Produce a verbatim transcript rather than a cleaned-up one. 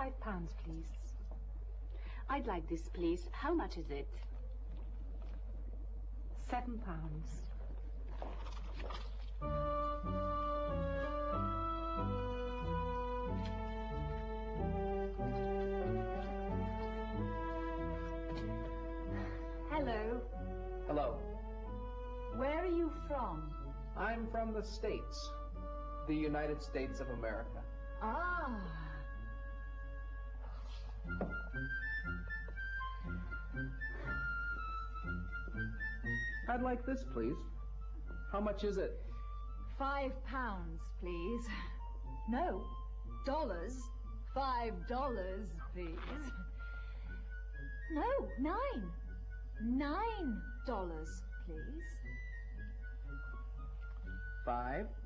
Five pounds, please. I'd like this, please. How much is it? Seven pounds. Hello. Hello. Where are you from? I'm from the States. The United States of America. Ah. I'd like this, please. How much is it? Five pounds, please. No, dollars. Five dollars, please. No, nine. Nine dollars, please. Five